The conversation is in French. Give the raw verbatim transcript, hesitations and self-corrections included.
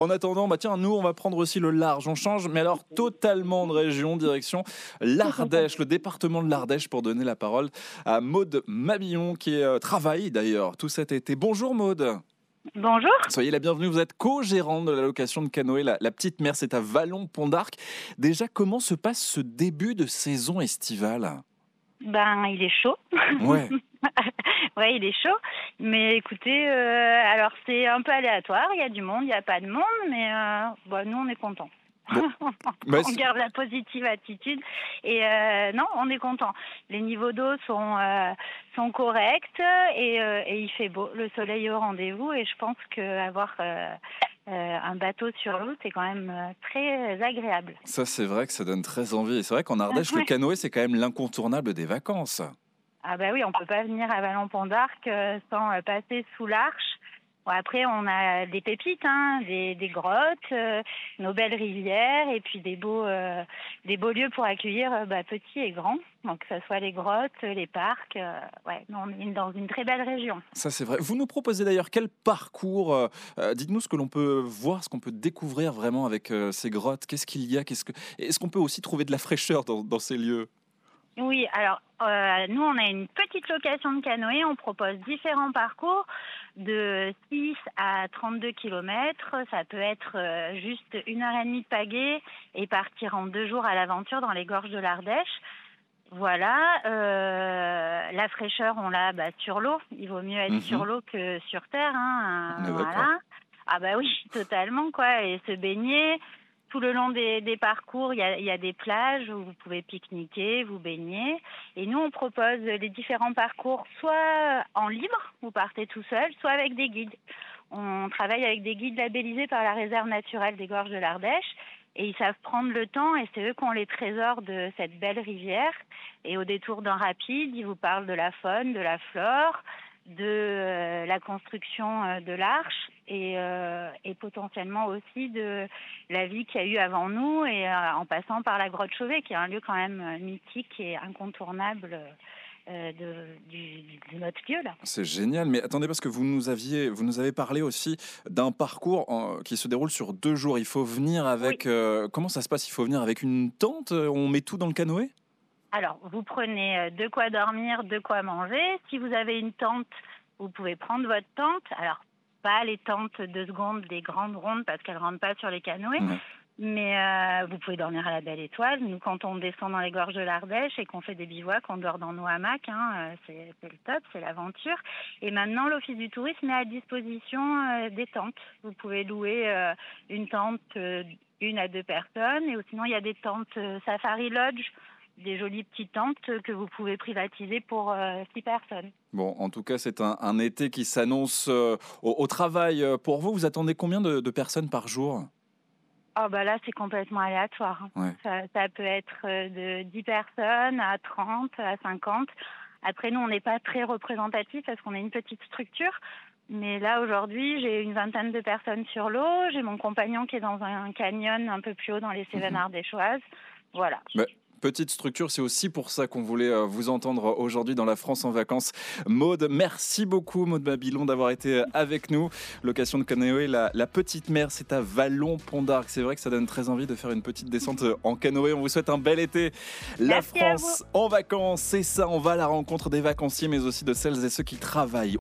En attendant, bah tiens, nous, on va prendre aussi le large. On change, mais alors totalement de région, direction l'Ardèche, le département de l'Ardèche, pour donner la parole à Maude Mabillon, qui euh, travaille d'ailleurs tout cet été. Bonjour Maude. Bonjour. Soyez la bienvenue, vous êtes co-gérante de la location de canoë La, la Petite Mer, c'est à Vallon-Pont-d'Arc. Déjà, comment se passe ce début de saison estivale ? Ben, il est chaud. Ouais. Ouais, il est chaud. Mais écoutez, euh, alors c'est un peu aléatoire. Il y a du monde, il n'y a pas de monde, mais euh, bon, nous, on est contents. Bon. Bah, on garde la positive attitude et euh, non, on est content. Les niveaux d'eau sont euh, sont corrects et, euh, et il fait beau, le soleil est au rendez-vous et je pense qu'avoir euh, euh, un bateau sur l'eau, c'est quand même euh, très agréable. Ça, c'est vrai que ça donne très envie. Et c'est vrai qu'en Ardèche, le canoë, c'est quand même l'incontournable des vacances. Ah bah oui, on peut pas venir à Vallon-Pont-d'Arc euh, sans euh, passer sous l'Arche. Bon, après, on a des pépites, hein, des, des grottes, euh, nos belles rivières, et puis des beaux, euh, des beaux lieux pour accueillir euh, bah, petits et grands. Donc, que ce soit les grottes, les parcs. Euh, ouais, on est dans une très belle région. Ça, c'est vrai. Vous nous proposez d'ailleurs quel parcours euh, euh, Dites-nous ce que l'on peut voir, ce qu'on peut découvrir vraiment avec euh, ces grottes. Qu'est-ce qu'il y a Qu'est-ce que... Est-ce qu'on peut aussi trouver de la fraîcheur dans, dans ces lieux ? Oui, alors euh, nous on a une petite location de canoë, on propose différents parcours de six à trente-deux kilomètres, ça peut être euh, juste une heure et demie de pagaie et partir en deux jours à l'aventure dans les gorges de l'Ardèche. Voilà, euh, la fraîcheur on l'a bah, sur l'eau, il vaut mieux être Mhm. sur l'eau que sur terre, hein, On est euh, d'accord. voilà. Ah bah oui, totalement quoi, et se baigner. Tout le long des, des parcours, il y, a, il y a des plages où vous pouvez pique-niquer, vous baigner. Et nous, on propose les différents parcours soit en libre, vous partez tout seul, soit avec des guides. On travaille avec des guides labellisés par la réserve naturelle des gorges de l'Ardèche. Et ils savent prendre le temps et c'est eux qui ont les trésors de cette belle rivière. Et au détour d'un rapide, ils vous parlent de la faune, de la flore, de euh, la construction euh, de l'arche et, euh, et potentiellement aussi de la vie qu'il y a eu avant nous et euh, en passant par la grotte Chauvet qui est un lieu quand même euh, mythique et incontournable euh, de, du, de notre lieu là. C'est génial, mais attendez, parce que vous nous aviez, vous nous avez parlé aussi d'un parcours en- qui se déroule sur deux jours. Il faut venir Oui. avec... euh, comment ça se passe ? Il faut venir avec une tente ? On met tout dans le canoë ? Alors, vous prenez euh, de quoi dormir, de quoi manger. Si vous avez une tente, vous pouvez prendre votre tente. Alors, pas les tentes de seconde, des grandes rondes, parce qu'elles ne rentrent pas sur les canoës. Ouais. Mais euh, vous pouvez dormir à la Belle Étoile. Nous, quand on descend dans les gorges de l'Ardèche et qu'on fait des bivouacs, on dort dans nos hamacs. Hein, euh, c'est, c'est le top, c'est l'aventure. Et maintenant, l'Office du tourisme met à disposition euh, des tentes. Vous pouvez louer euh, une tente, euh, une à deux personnes. Et sinon, il y a des tentes euh, Safari Lodge, des jolies petites tentes que vous pouvez privatiser pour euh, six personnes. Bon, en tout cas, c'est un, un été qui s'annonce euh, au, au travail. Pour vous, vous attendez combien de, de personnes par jour ? Oh bah là, c'est complètement aléatoire. Ouais. Ça, ça peut être euh, de dix personnes à trente, à cinquante. Après, nous, on n'est pas très représentatifs parce qu'on est une petite structure. Mais là, aujourd'hui, j'ai une vingtaine de personnes sur l'eau. J'ai mon compagnon qui est dans un canyon un peu plus haut dans les Cévennes ardéchoises. Voilà. Bah, petite structure, c'est aussi pour ça qu'on voulait euh, vous entendre aujourd'hui dans la France en vacances. Maude, merci beaucoup Maude Mabillon d'avoir été avec nous. Location de canoë, la, la Petite Mer, c'est à Vallon-Pont-d'Arc. C'est vrai que ça donne très envie de faire une petite descente en canoë. On vous souhaite un bel été. La Merci à France en vacances, c'est ça. On va à la rencontre des vacanciers, mais aussi de celles et ceux qui travaillent